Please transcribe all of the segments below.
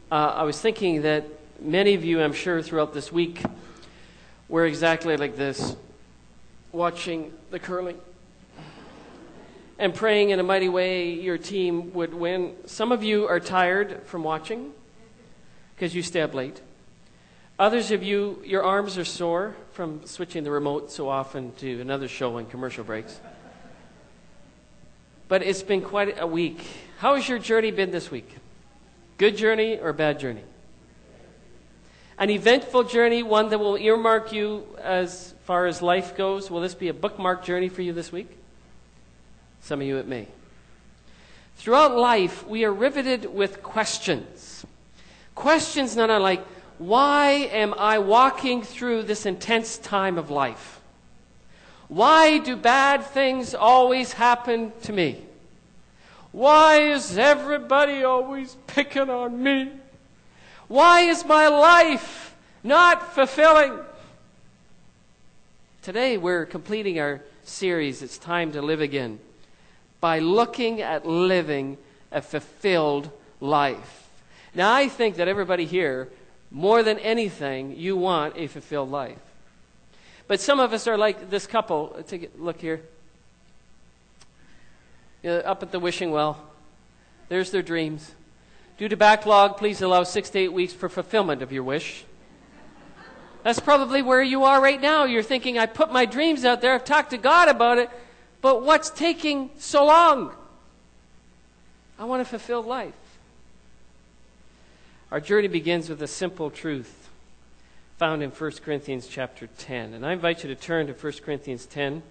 I was thinking that many of you, I'm sure, throughout this week were exactly like this, watching the curling and praying in a mighty way your team would win. Some of you are tired from watching because you stay up late. Others of you, your arms are sore from switching the remote so often to another show in commercial breaks. But it's been quite a week. How has your journey been this week? Good journey or bad journey? An eventful journey, one that will earmark you as far as life goes. Will this be a bookmark journey for you this week? Some of you it may. Throughout life, we are riveted with questions. Questions not unlike, why am I walking through this intense time of life? Why do bad things always happen to me? Why is everybody always picking on me? Why is my life not fulfilling? Today we're completing our series, It's Time to Live Again, by looking at living a fulfilled life. Now I think that everybody here, more than anything, you want a fulfilled life. But some of us are like this couple. Take a look here. Up at the wishing well. There's their dreams. Due to backlog, please allow 6 to 8 weeks for fulfillment of your wish. That's probably where you are right now. You're thinking, I put my dreams out there, I've talked to God about it, but what's taking so long? I want a fulfilled life. Our journey begins with a simple truth found in 1 Corinthians chapter 10. And I invite you to turn to 1 Corinthians 10.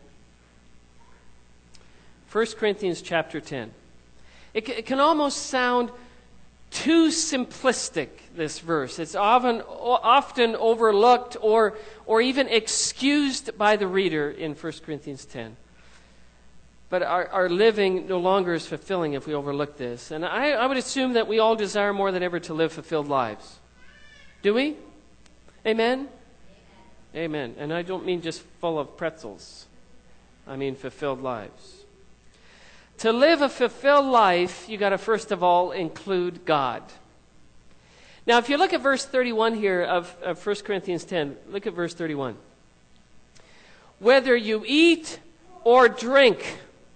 1 Corinthians chapter 10. It can almost sound too simplistic, this verse. It's often overlooked or even excused by the reader in 1 Corinthians 10. But our living no longer is fulfilling if we overlook this. And I would assume that we all desire more than ever to live fulfilled lives. Do we? Amen? Amen. And I don't mean just full of pretzels. I mean fulfilled lives. To live a fulfilled life, you got to first of all include God. Now, if you look at verse 31 here of 1 Corinthians 10, look at verse 31. Whether you eat or drink,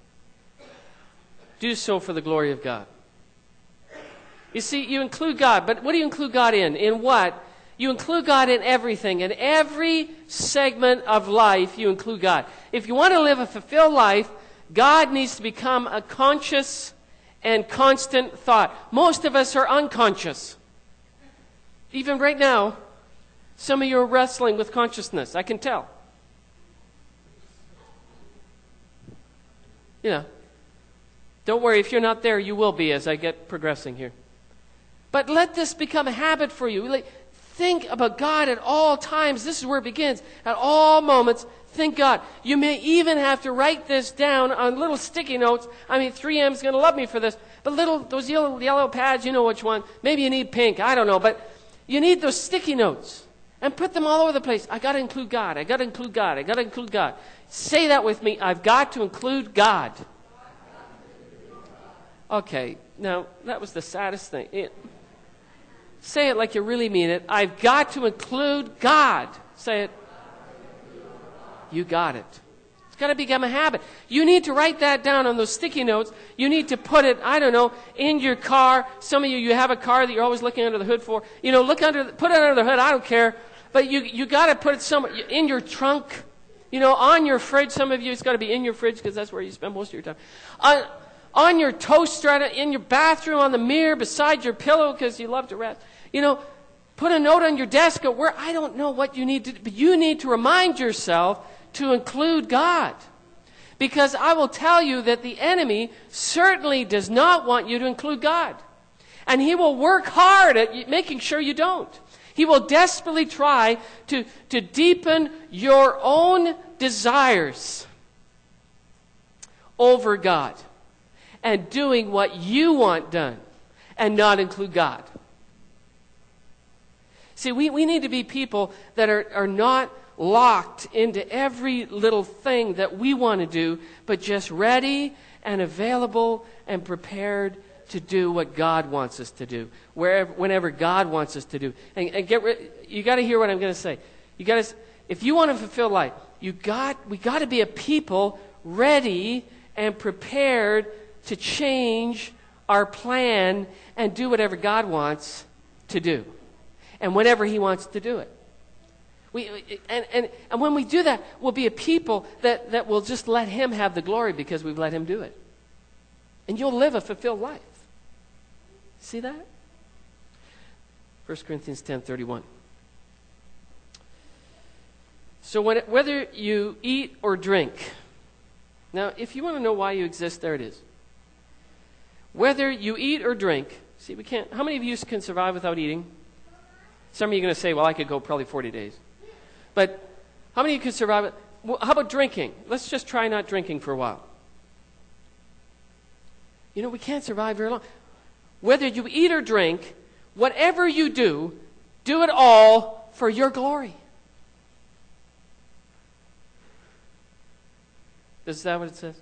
do so for the glory of God. You see, you include God, but what do you include God in? In what? You include God in everything. In every segment of life, you include God. If you want to live a fulfilled life, God needs to become a conscious and constant thought. Most of us are unconscious. Even right now, some of you are wrestling with consciousness. I can tell. Don't worry, if you're not there, you will be as I get progressing here. But let this become a habit for you. Think about God at all times. This is where it begins. At all moments, think God. You may even have to write this down on little sticky notes. 3M's going to love me for this. But those yellow pads, you know which one. Maybe you need pink. I don't know. But you need those sticky notes. And put them all over the place. I got to include God. I got to include God. I got to include God. Say that with me. I've got to include God. Okay. Now, that was the saddest thing. Say it like you really mean it. I've got to include God. Say it. You got it. It's got to become a habit. You need to write that down on those sticky notes. You need to put it, in your car. Some of you have a car that you're always looking under the hood for. Put it under the hood. I don't care. But you got to put it somewhere in your trunk. On your fridge. Some of you, it's got to be in your fridge because that's where you spend most of your time. On your toaster, in your bathroom, on the mirror, beside your pillow because you love to rest. Put a note on your desk where I don't know what you need to do, but you need to remind yourself to include God. Because I will tell you that the enemy certainly does not want you to include God. And he will work hard at making sure you don't. He will desperately try to deepen your own desires over God and doing what you want done and not include God. See, we need to be people that are not locked into every little thing that we want to do, but just ready and available and prepared to do what God wants us to do, whenever God wants us to do. And you got to hear what I'm going to say. If you want to fulfill life, we got to be a people ready and prepared to change our plan and do whatever God wants to do, and whenever He wants to do it. And when we do that, we'll be a people that will just let Him have the glory because we've let Him do it. And you'll live a fulfilled life. See that? 1 Corinthians 10:31. So whether you eat or drink. Now, if you want to know why you exist, there it is. Whether you eat or drink. See, we can't. How many of you can survive without eating? Some of you are going to say, well, I could go probably 40 days. But how many of you can survive it? Well, how about drinking? Let's just try not drinking for a while. You know, we can't survive very long. Whether you eat or drink, whatever you do it all for your glory. Is that what it says?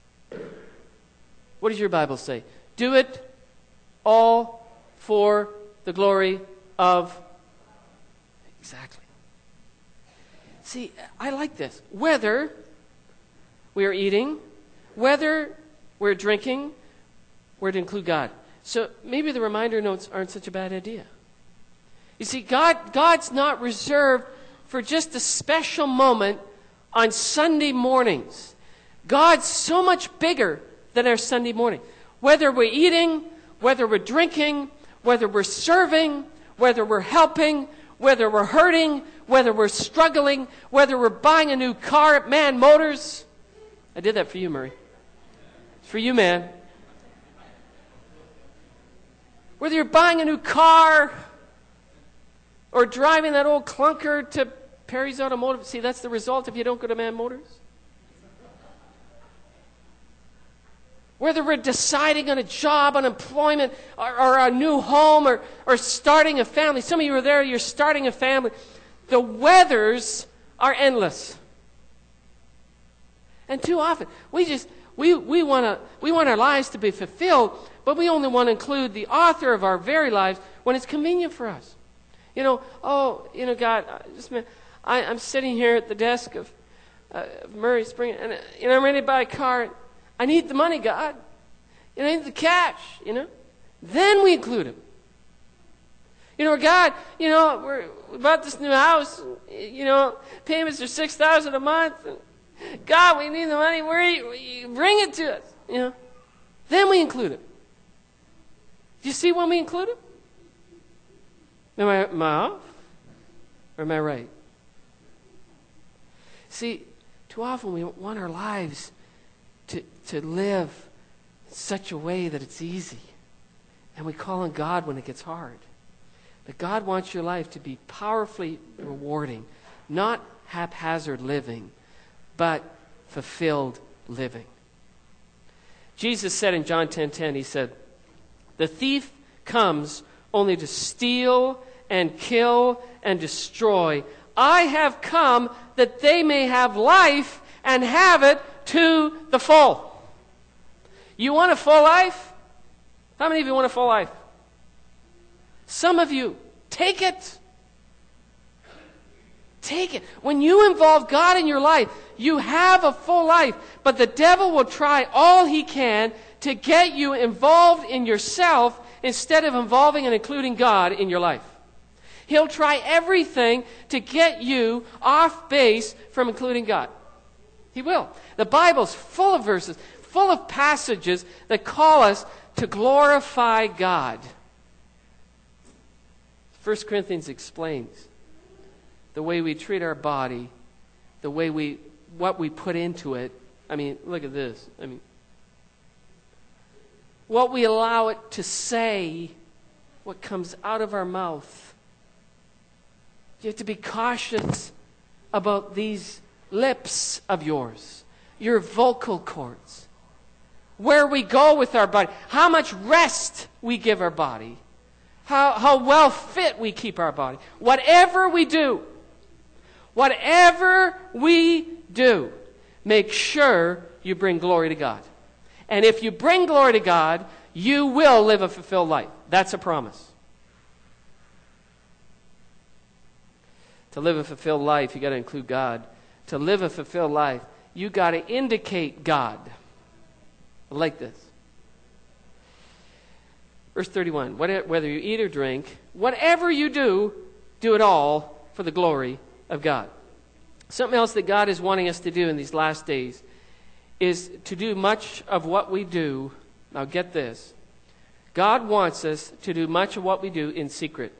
What does your Bible say? Do it all for the glory of... Exactly. See, I like this. Whether we are eating, whether we're drinking, we're to include God. So maybe the reminder notes aren't such a bad idea. You see, God's not reserved for just a special moment on Sunday mornings. God's so much bigger than our Sunday morning. Whether we're eating, whether we're drinking, whether we're serving, whether we're helping, whether we're hurting, whether we're struggling, whether we're buying a new car at Man Motors. I did that for you, Murray. It's for you, man. Whether you're buying a new car or driving that old clunker to Perry's Automotive. See, that's the result if you don't go to Man Motors. Whether we're deciding on a job, on employment, or a new home, or starting a family. Some of you are there, you're starting a family. The weathers are endless. And too often, we want our lives to be fulfilled, but we only want to include the author of our very lives when it's convenient for us. God, I'm sitting here at the desk of Murray Spring, and I'm ready to buy a car. I need the money, God. I need the cash, Then we include Him. God, we bought this new house. Payments are $6,000 a month. God, we need the money. You bring it to us, Then we include Him. Do you see when we include Him? Am I off? Or am I right? See, too often we want our lives to live in such a way that it's easy. And we call on God when it gets hard. But God wants your life to be powerfully rewarding. Not haphazard living, but fulfilled living. Jesus said in John 10:10, He said, "The thief comes only to steal and kill and destroy. I have come that they may have life and have it to the full." You want a full life? How many of you want a full life? Some of you, take it. Take it. When you involve God in your life, you have a full life. But the devil will try all he can to get you involved in yourself instead of involving and including God in your life. He'll try everything to get you off base from including God. He will. The Bible's full of verses, full of passages that call us to glorify God. 1 Corinthians explains the way we treat our body, what we put into it. Look at this. What we allow it to say, what comes out of our mouth. You have to be cautious about these lips of yours, your vocal cords, where we go with our body, how much rest we give our body, how well fit we keep our body. Whatever we do, make sure you bring glory to God. And if you bring glory to God, you will live a fulfilled life. That's a promise. To live a fulfilled life, you got to include God. To live a fulfilled life, you got to indicate God. I like this. Verse 31, whether you eat or drink, whatever you do, do it all for the glory of God. Something else that God is wanting us to do in these last days is to do much of what we do. Now get this. God wants us to do much of what we do in secret.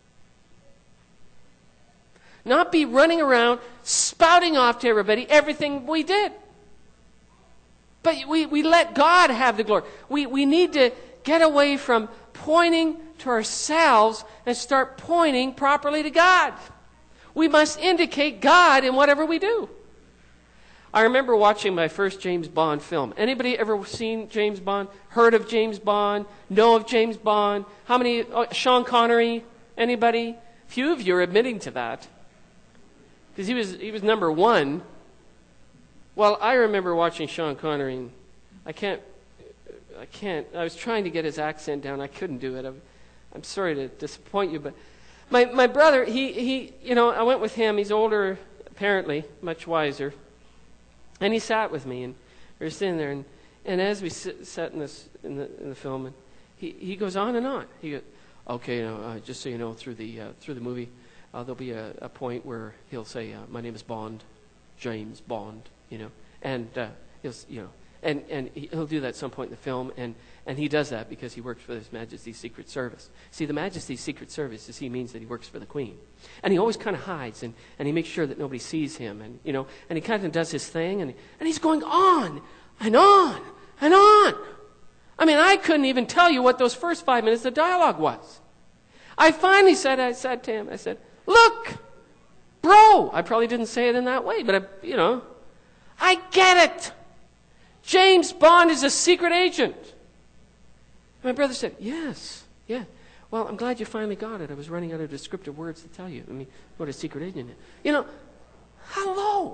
Not be running around spouting off to everybody everything we did. But we let God have the glory. We need to get away from pointing to ourselves and start pointing properly to God. We must indicate God in whatever we do. I remember watching my first James Bond film. Anybody ever seen James Bond? Heard of James Bond? Know of James Bond? How many? Sean Connery? Anybody? Few of you are admitting to that. Because he was number one. Well, I remember watching Sean Connery, and I can't. I was trying to get his accent down. I couldn't do it. I'm sorry to disappoint you, but my brother, he I went with him. He's older, apparently, much wiser, and he sat with me, and we were sitting there, and as we sat in the film, and he goes on and on. He goes, okay, just so you know, through the movie, there'll be a point where he'll say, "My name is Bond, James Bond," and he'll do that at some point in the film, and he does that because he works for His Majesty's Secret Service. See, the Majesty's Secret Service, he means that he works for the Queen. And he always kind of hides, and he makes sure that nobody sees him, and he kind of does his thing, and he's going on and on and on. I mean, I couldn't even tell you what those first 5 minutes of dialogue was. I finally said to him, I said, "Look, bro," I probably didn't say it in that way, but I get it. James Bond is a secret agent. My brother said, "Yes, yeah. Well, I'm glad you finally got it. I was running out of descriptive words to tell you. I mean, what a secret agent is." Hello.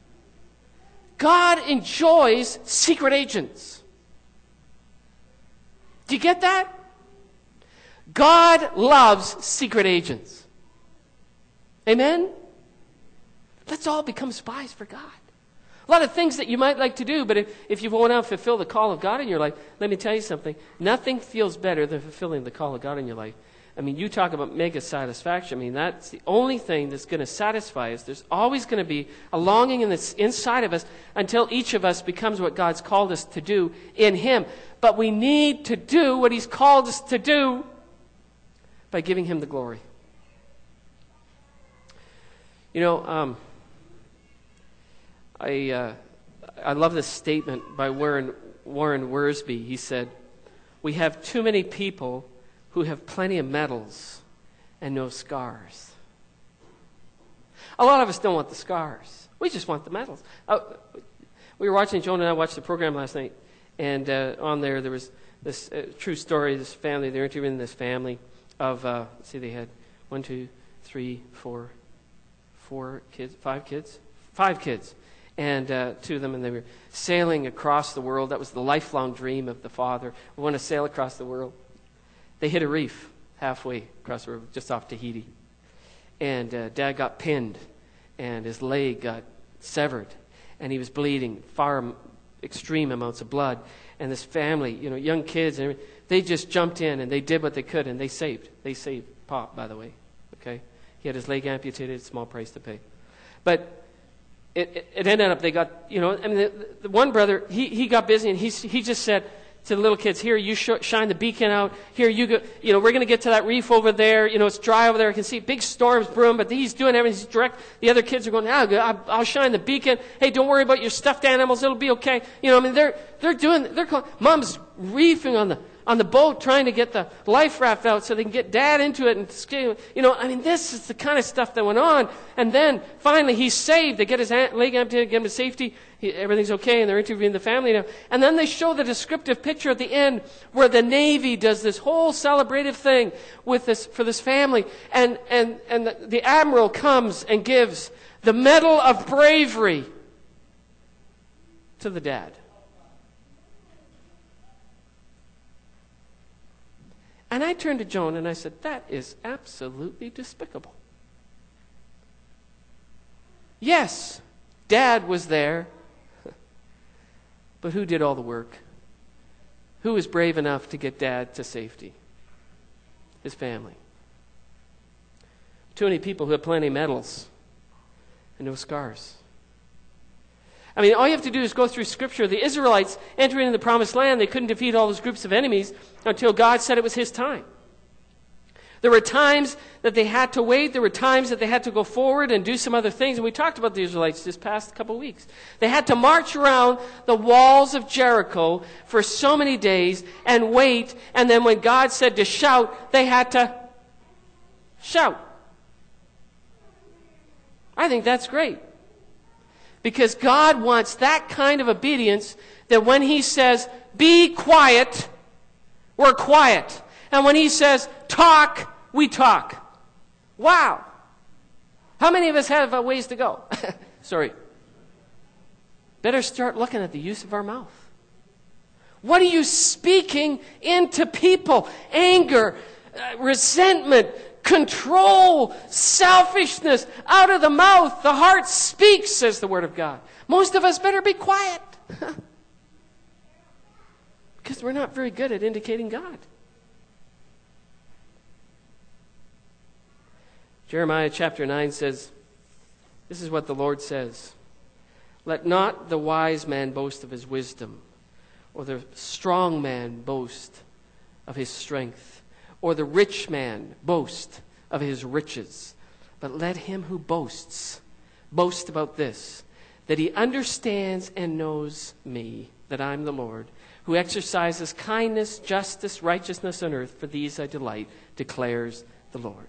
God enjoys secret agents. Do you get that? God loves secret agents. Amen? Let's all become spies for God. A lot of things that you might like to do, but if you want to fulfill the call of God in your life, let me tell you something. Nothing feels better than fulfilling the call of God in your life. I mean, you talk about mega satisfaction. I mean, that's the only thing that's going to satisfy us. There's always going to be a longing inside of us until each of us becomes what God's called us to do in Him. But we need to do what He's called us to do by giving Him the glory. I love this statement by Warren Wiersbe. He said, "We have too many people who have plenty of medals and no scars." A lot of us don't want the scars. We just want the medals. We were watching, Joan and I watched the program last night, and on there was this true story, this family. They were interviewing this family of, they had 1, 2, 3, 4 kids, 5 kids? 5 kids. And 2 of them, and they were sailing across the world. That was the lifelong dream of the father. We want to sail across the world. They hit a reef halfway across the river, just off Tahiti. And Dad got pinned, and his leg got severed, and he was bleeding extreme amounts of blood. And this family, young kids, and they just jumped in, and they did what they could, and they saved Pop, by the way. Okay? He had his leg amputated, small price to pay. But it ended up, they got, the one brother, he got busy, and he just said to the little kids, "Here, you shine the beacon out. Here, you go, we're going to get to that reef over there. It's dry over there. I can see big storms brewing," but he's doing everything. He's direct. The other kids are going, "I'll shine the beacon. Hey, don't worry about your stuffed animals. It'll be okay." They're Mom's reefing on the boat, trying to get the life raft out so they can get Dad into it. And this is the kind of stuff that went on. And then finally he's saved. They get his leg amputated, get him to safety. Everything's okay, and they're interviewing the family now. And then they show the descriptive picture at the end where the Navy does this whole celebrative thing for this family. And the Admiral comes and gives the Medal of Bravery to the dad. And I turned to Joan and I said, that is absolutely despicable. Yes, Dad was there, but who did all the work? Who was brave enough to get Dad to safety? His family. Too many people who have plenty of medals and no scars. I mean, all you have to do is go through Scripture. The Israelites entering into the Promised Land, they couldn't defeat all those groups of enemies until God said it was His time. There were times that they had to wait. There were times that they had to go forward and do some other things. And we talked about the Israelites this past couple of weeks. They had to march around the walls of Jericho for so many days and wait. And then when God said to shout, they had to shout. I think that's great. Because God wants that kind of obedience that when He says, be quiet, we're quiet. And when He says, talk, we talk. Wow. How many of us have a ways to go? Sorry. Better start looking at the use of our mouth. What are you speaking into people? Anger, resentment, control, selfishness. Out of the mouth, the heart speaks, says the Word of God. Most of us better be quiet. Because we're not very good at indicating God. Jeremiah chapter 9 says, this is what the Lord says. Let not the wise man boast of his wisdom, or the strong man boast of his strength, or the rich man boast of his riches. But let him who boasts boast about this, that he understands and knows me, that I'm the Lord, who exercises kindness, justice, righteousness on earth. For these I delight, declares the Lord.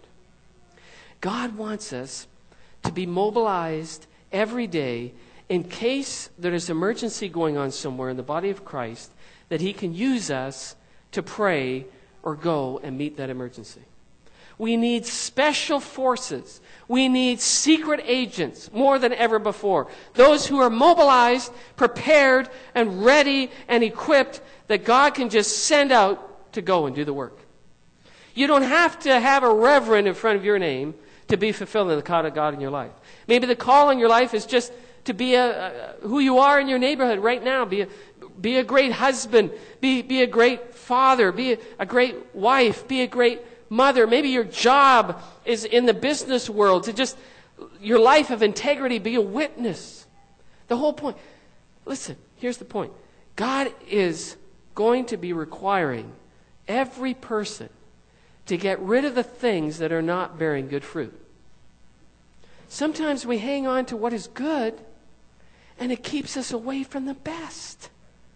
God wants us to be mobilized every day in case there is emergency going on somewhere in the body of Christ, that He can use us to pray or go and meet that emergency. We need special forces. We need secret agents more than ever before. Those who are mobilized, prepared, and ready and equipped that God can just send out to go and do the work. You don't have to have a reverend in front of your name to be fulfilling the call of God in your life. Maybe the call in your life is just to be who you are in your neighborhood right now. Be a great husband. Be a great father. Be a great wife. Be a great mother. Maybe your job is in the business world. To just, your life of integrity, be a witness. The whole point. Listen, here's the point. God is going to be requiring every person to get rid of the things that are not bearing good fruit. Sometimes we hang on to what is good, and it keeps us away from the best.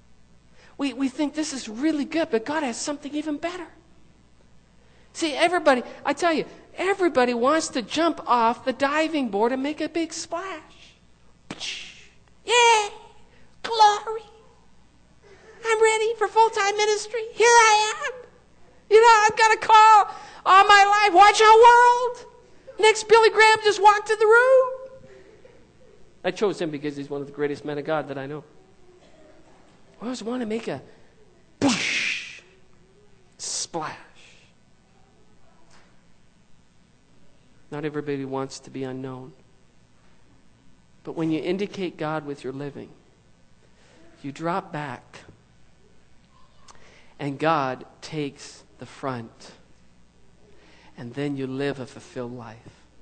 We think this is really good, but God has something even better. See, everybody wants to jump off the diving board and make a big splash. Yeah, glory. I'm ready for full-time ministry. Here I am. I've got a call all my life. Watch our world. Next, Billy Graham just walked in the room. I chose him because he's one of the greatest men of God that I know. I always want to make a whoosh, splash. Not everybody wants to be unknown. But when you indicate God with your living, you drop back, and God takes the front. And then you live a fulfilled life.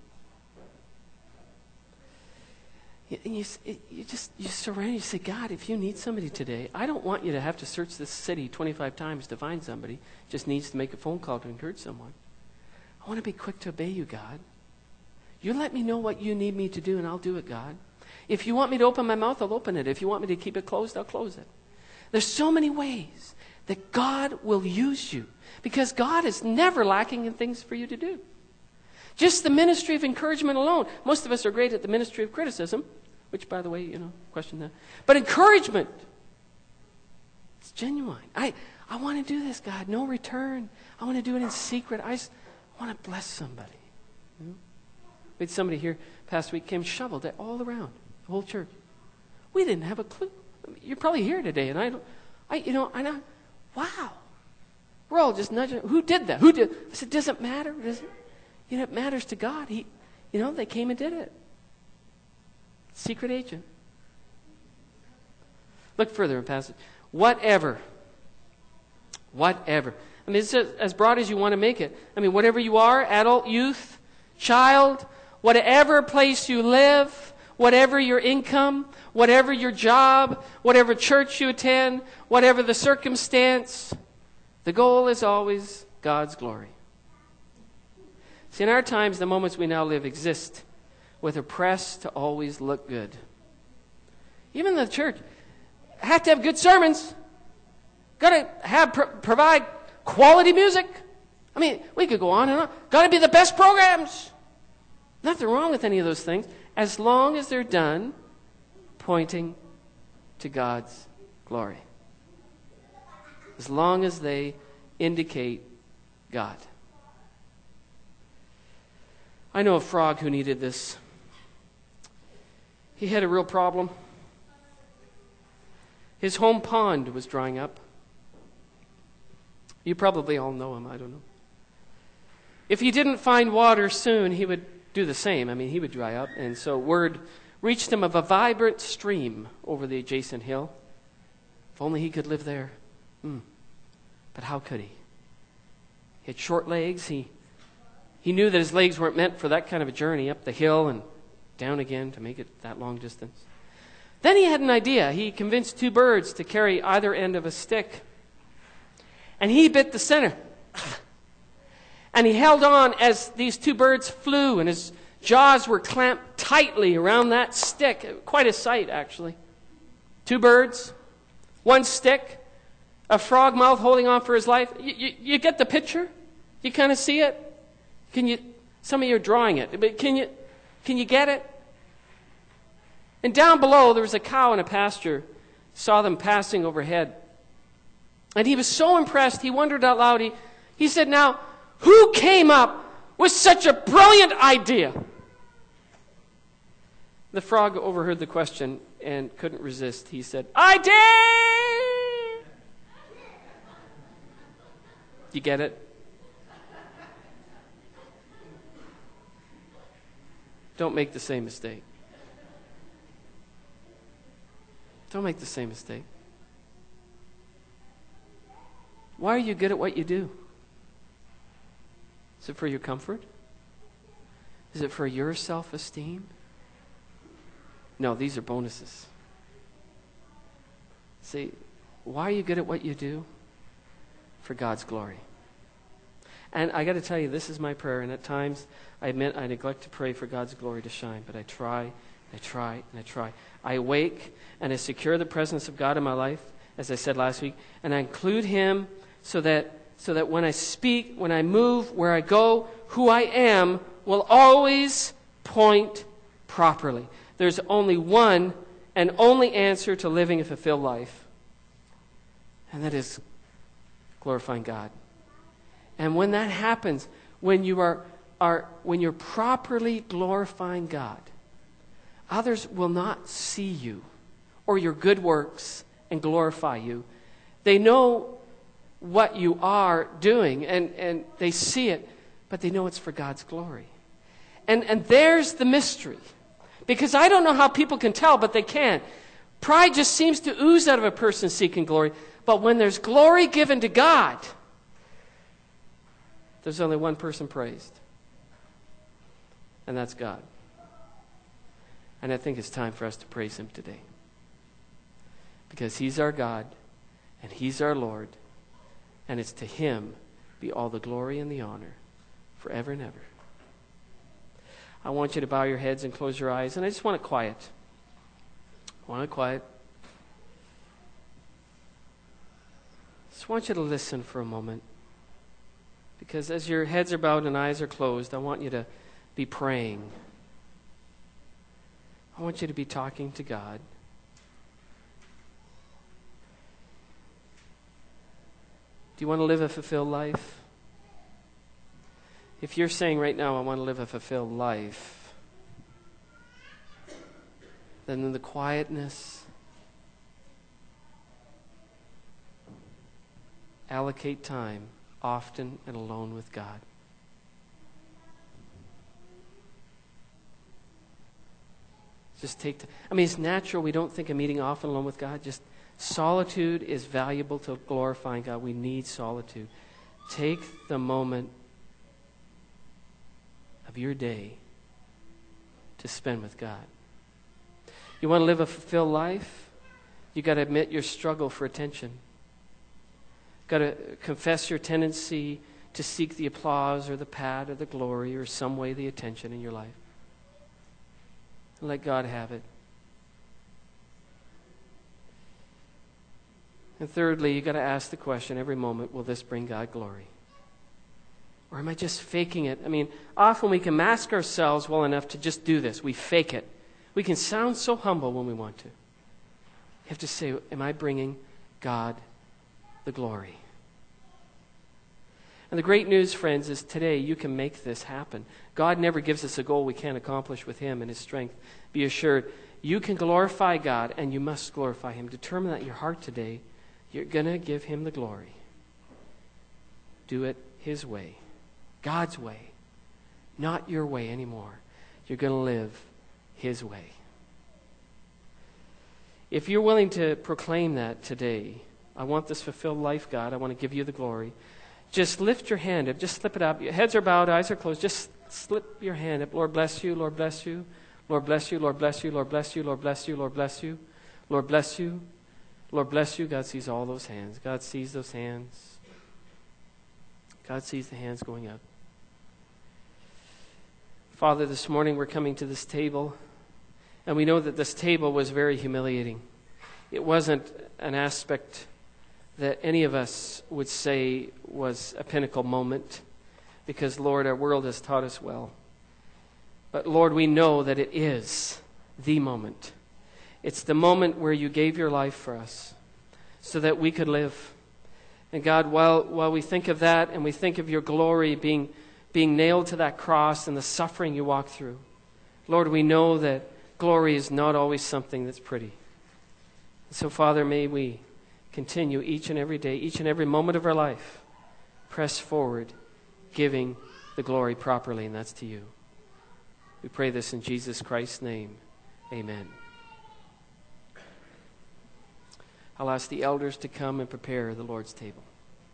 And you surrender. You say, God, if you need somebody today, I don't want you to have to search this city 25 times to find somebody. Just needs to make a phone call to encourage someone. I want to be quick to obey you, God. You let me know what you need me to do, and I'll do it, God. If you want me to open my mouth, I'll open it. If you want me to keep it closed, I'll close it. There's so many ways that God will use you, because God is never lacking in things for you to do. Just the ministry of encouragement alone. Most of us are great at the ministry of criticism, which, by the way, question that. But encouragement, it's genuine. I want to do this, God. No return. I want to do it in secret. I want to bless somebody. We had somebody here past week came shoveled it all around the whole church. We didn't have a clue. You're probably here today, and wow. We're all just nudging. Who did that? Who did? I said, does it matter? Does it? It matters to God. They came and did it. Secret agent. Look further in passage. Whatever. I mean, it's as broad as you want to make it. I mean, whatever you are, adult, youth, child, whatever place you live, whatever your income, whatever your job, whatever church you attend, whatever the circumstance, the goal is always God's glory. See, in our times, the moments we now live exist with a press to always look good. Even the church have to have good sermons. Got to provide quality music. I mean, we could go on and on. Got to be the best programs. Nothing wrong with any of those things, as long as they're done pointing to God's glory. As long as they indicate God. I know a frog who needed this. He had a real problem. His home pond was drying up. You probably all know him, I don't know. If he didn't find water soon, he would do the same. I mean, he would dry up. And so word reached him of a vibrant stream over the adjacent hill. If only he could live there. But how could he? He had short legs. He knew that his legs weren't meant for that kind of a journey up the hill and down again to make it that long distance. Then he had an idea. He convinced 2 birds to carry either end of a stick. And he bit the center. And he held on as these 2 birds flew, and his jaws were clamped tightly around that stick. Quite a sight, actually. 2 birds, 1 stick, a frog mouth holding on for his life. You get the picture? You kind of see it? Some of you are drawing it, but can you get it? And down below, there was a cow in a pasture. Saw them passing overhead. And he was so impressed, he wondered out loud. He said, now, who came up with such a brilliant idea? The frog overheard the question and couldn't resist. He said, I did! You get it? Don't make the same mistake. Don't make the same mistake. Why are you good at what you do? Is it for your comfort? Is it for your self-esteem? No, these are bonuses. See, why are you good at what you do? For God's glory. And I got to tell you, this is my prayer, and at times I admit I neglect to pray for God's glory to shine, but I try. I awake and I secure the presence of God in my life, as I said last week, and I include Him so that when I speak, when I move, where I go, who I am will always point properly. There's only one and only answer to living a fulfilled life, and that is glorifying God. And when that happens, when you're properly glorifying God, others will not see you or your good works and glorify you. They know what you are doing, and they see it, but they know it's for God's glory. And there's the mystery. Because I don't know how people can tell, but they can. Pride just seems to ooze out of a person seeking glory. But when there's glory given to God, there's only one person praised. And that's God. And I think it's time for us to praise Him today. Because He's our God, and He's our Lord, and it's to Him be all the glory and the honor forever and ever. I want you to bow your heads and close your eyes, and I just want it quiet. Just want you to listen for a moment. Because as your heads are bowed and eyes are closed, I want you to be praying. I want you to be talking to God. Do you want to live a fulfilled life? If you're saying right now, I want to live a fulfilled life, then in the quietness, allocate time often and alone with God. Just take it's natural we don't think of meeting often alone with God. Just solitude is valuable to glorifying God. We need solitude. Take the moment of your day to spend with God. You want to live a fulfilled life? You got to admit your struggle for attention. Got to confess your tendency to seek the applause or the pat or the glory or some way the attention in your life. And let God have it. And thirdly, you got to ask the question every moment, will this bring God glory? Or am I just faking it? Often we can mask ourselves well enough to just do this. We fake it. We can sound so humble when we want to. You have to say, am I bringing God the glory? And the great news, friends, is today you can make this happen. God never gives us a goal we can't accomplish with Him and His strength. Be assured, you can glorify God and you must glorify Him. Determine that in your heart today, you're going to give Him the glory. Do it His way, God's way, not your way anymore. You're going to live His way. If you're willing to proclaim that today, I want this fulfilled life, God. I want to give you the glory. Just lift your hand up. Just slip it up. Your heads are bowed, eyes are closed. Just slip your hand up. Lord bless you, Lord bless you. Lord bless you, Lord bless you, Lord bless you, Lord bless you, Lord bless you. Lord bless you. Lord bless you. God sees all those hands. God sees those hands. God sees the hands going up. Father, this morning we're coming to this table, and we know that this table was very humiliating. It wasn't an aspect that any of us would say was a pinnacle moment, because, Lord, our world has taught us well. But, Lord, we know that it is the moment. It's the moment where you gave your life for us so that we could live. And God, while we think of that and we think of your glory being nailed to that cross and the suffering you walked through, Lord, we know that glory is not always something that's pretty. So, Father, may we continue each and every day, each and every moment of our life, press forward, giving the glory properly, and that's to you. We pray this in Jesus Christ's name. Amen. I'll ask the elders to come and prepare the Lord's table.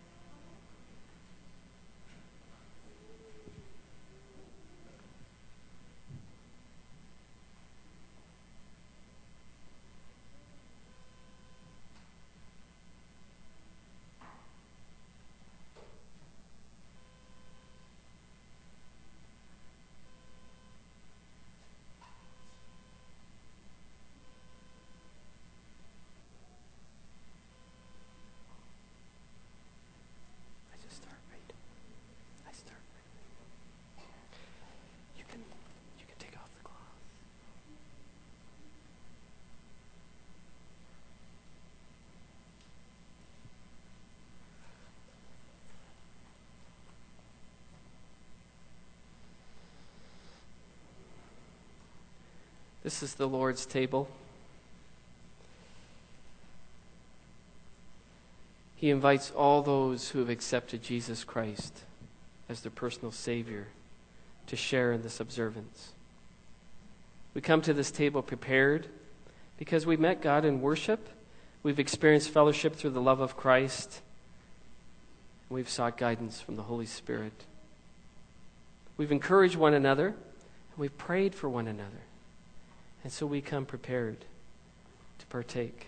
This is the Lord's table. He invites all those who have accepted Jesus Christ as their personal Savior to share in this observance. We come to this table prepared because we've met God in worship, we've experienced fellowship through the love of Christ, and we've sought guidance from the Holy Spirit. We've encouraged one another, and we've prayed for one another. And so we come prepared to partake.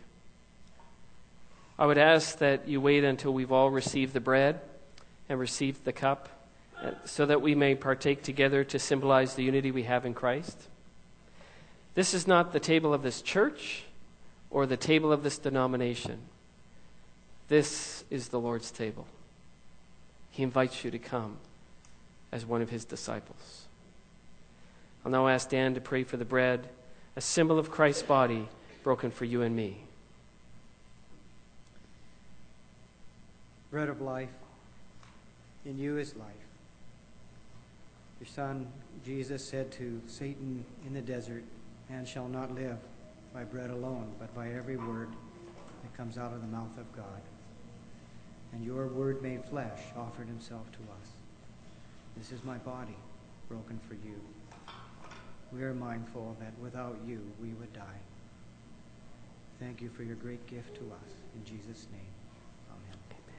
I would ask that you wait until we've all received the bread and received the cup, so that we may partake together to symbolize the unity we have in Christ. This is not the table of this church or the table of this denomination. This is the Lord's table. He invites you to come as one of His disciples. I'll now ask Dan to pray for the bread, a symbol of Christ's body broken for you and me. Bread of life, in you is life. Your Son, Jesus, said to Satan in the desert, "Man shall not live by bread alone, but by every word that comes out of the mouth of God." and your Word made flesh offered himself to us. This is my body, broken for you. We are mindful that without you we would die. Thank you for your great gift to us. In Jesus' name, amen.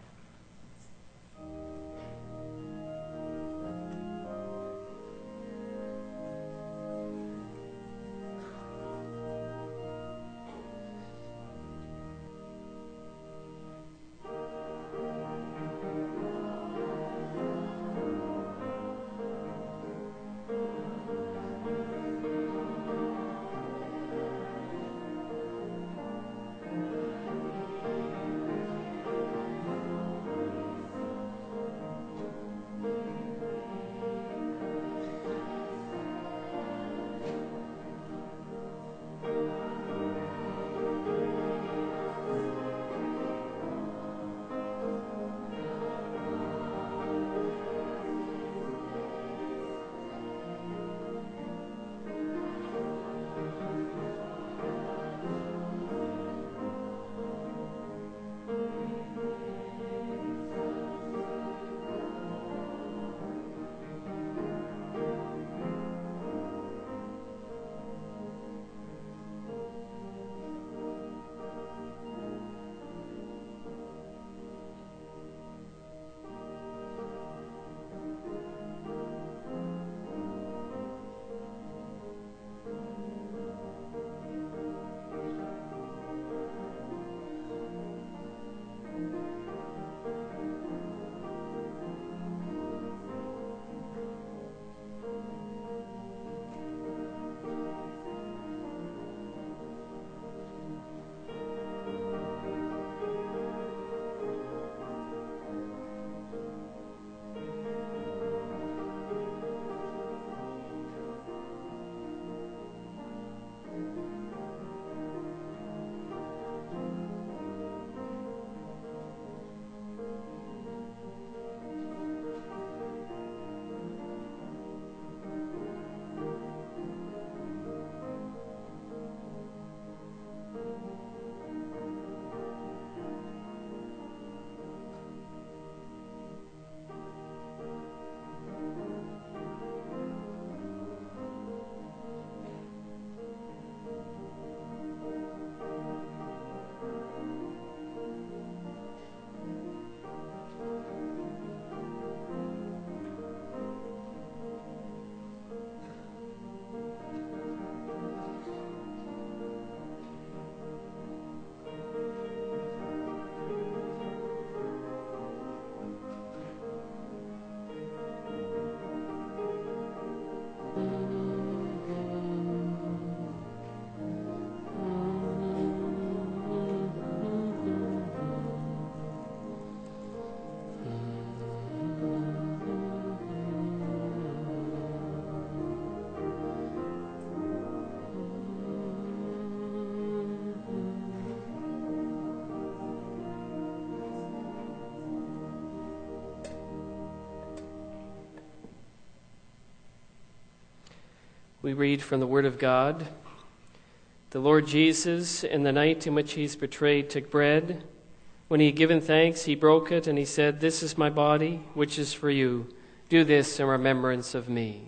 We read from the Word of God. The Lord Jesus, in the night in which he is betrayed, took bread. When he had given thanks, he broke it, and he said, "This is my body, which is for you. Do this in remembrance of me."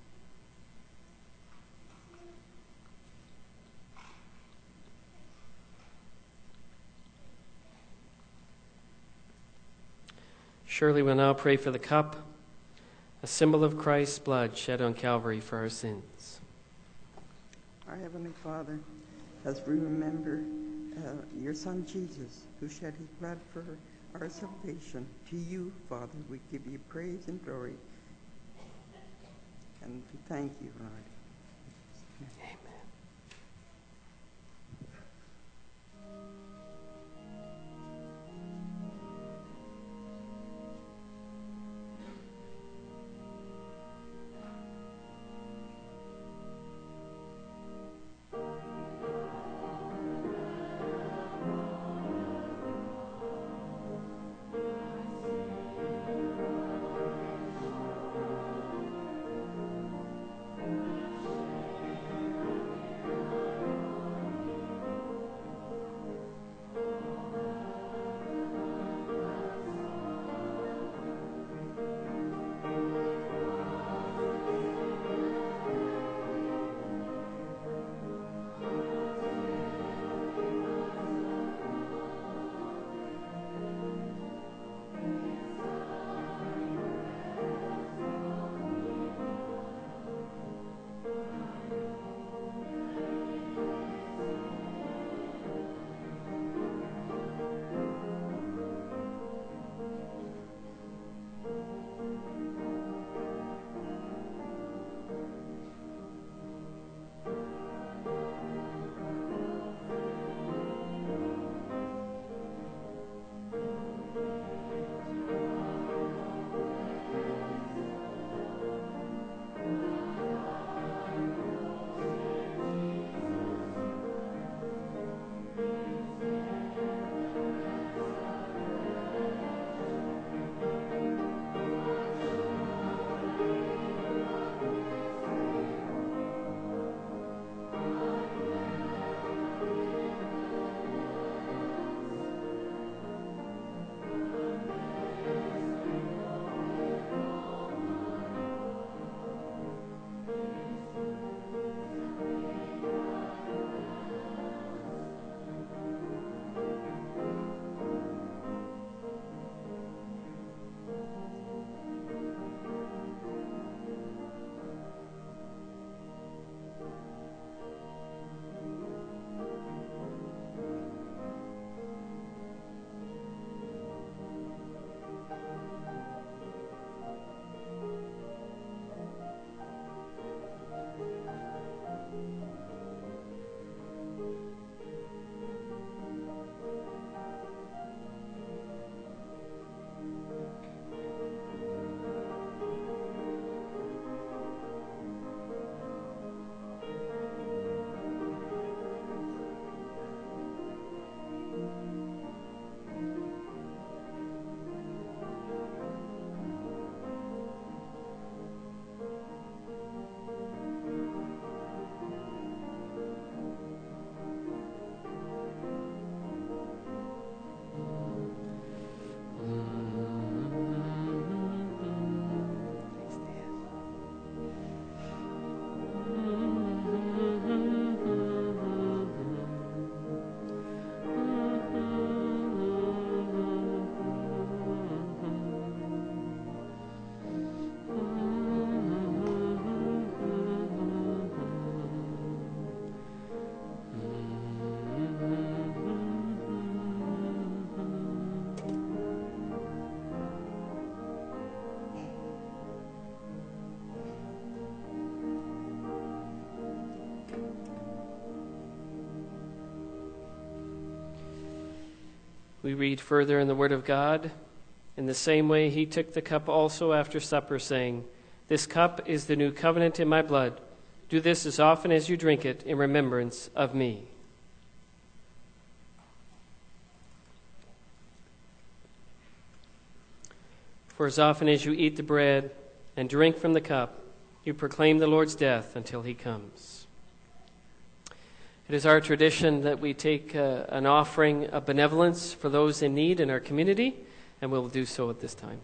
Surely we'll now pray for the cup, a symbol of Christ's blood shed on Calvary for our sins. Our Heavenly Father, as we remember your Son Jesus, who shed his blood for our salvation, to you, Father, we give you praise and glory. And we thank you, Lord. Amen. We read further in the Word of God, in the same way he took the cup also after supper, saying, "This cup is the new covenant in my blood. Do this as often as you drink it in remembrance of me." For as often as you eat the bread and drink from the cup, you proclaim the Lord's death until he comes. It is our tradition that we take an offering of benevolence for those in need in our community, and we'll do so at this time.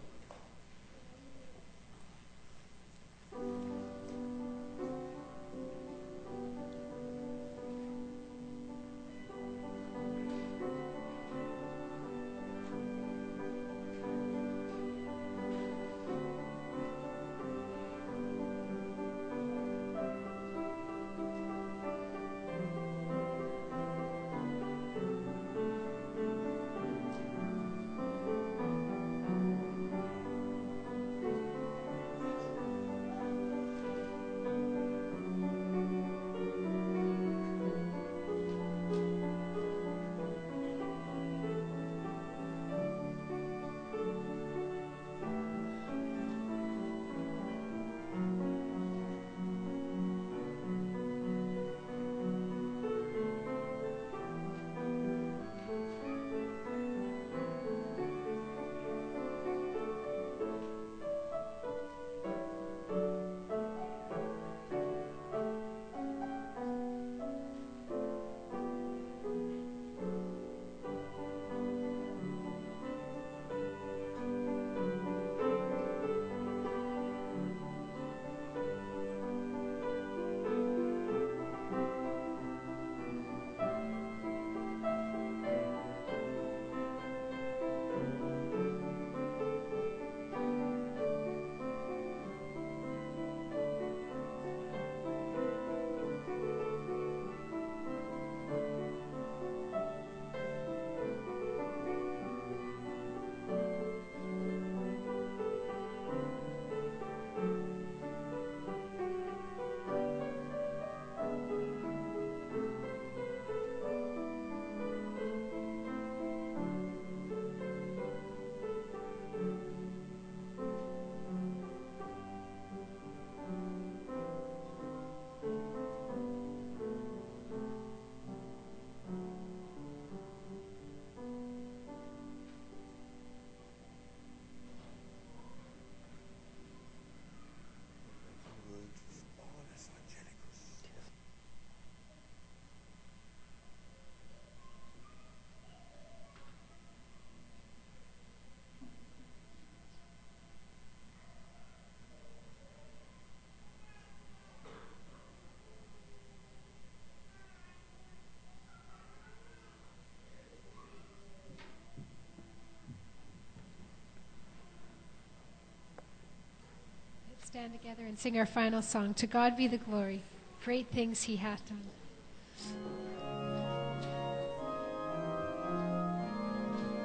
Stand together and sing our final song. To God be the glory. Great things he hath done.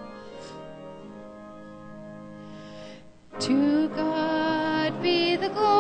To God be the glory.